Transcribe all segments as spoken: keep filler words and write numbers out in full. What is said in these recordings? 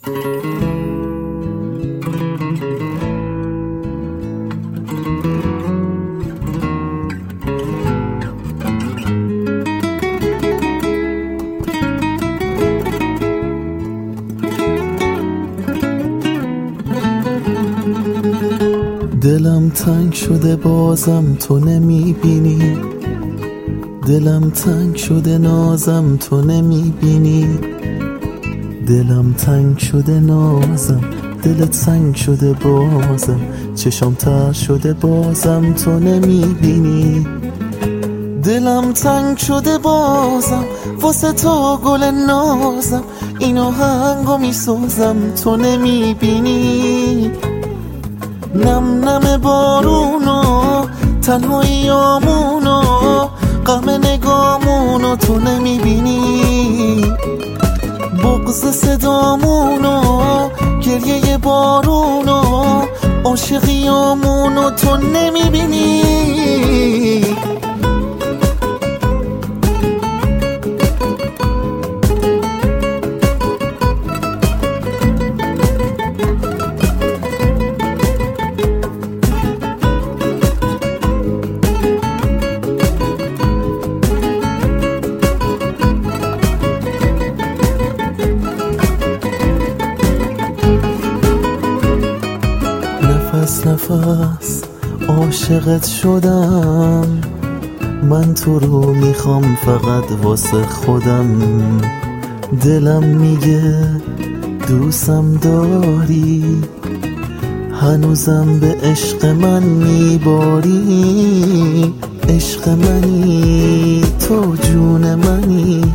دلم تنگ شده بازم تو نمیبینی، دلم تنگ شده نازم تو نمیبینی، دلم تنگ شده نازم دلت سنگ شده بازم، چشام تر شده بازم تو نمیبینی. دلم تنگ شده بازم واسه تو گل نازم، این آهنگو میسازم تو نمیبینی. نم نم بارونو تنهاییامونو غم نگامونو تو نمیبینی. بغض صدامونو گریه بارونو عاشقیامونو تو نمیبینی. نفس نفس عاشقت شدم، من تو رو میخوام فقط واسه خودم. دلم میگه دوستم داری، هنوزم به عشق من میباری. عشق منی تو جون منی،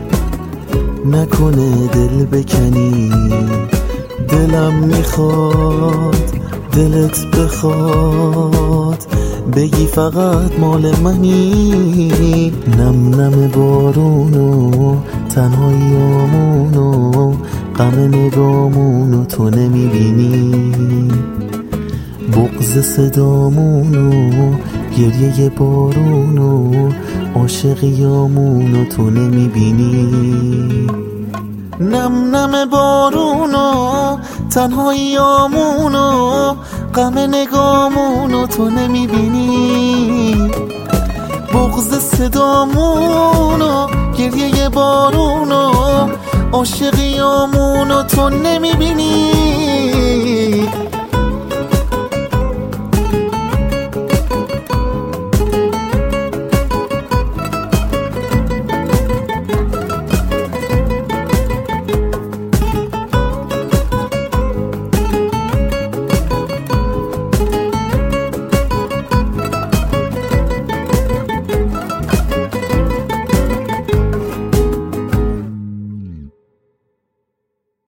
نکنه دل بکنی. دلم میخواد دلت بخواد، بگی فقط مال منی. نم نم بارونو تنهاییامونو غم نگامونو تو نمیبینی. بغض صدامونو گریه بارونو عاشقیامونو تو نمیبینی. نم نم بارونو تنهاییامونو غم نگامونو تو نمیبینی. بغض صدامونو گریه بارونو عاشقیامونو تو نمیبینی.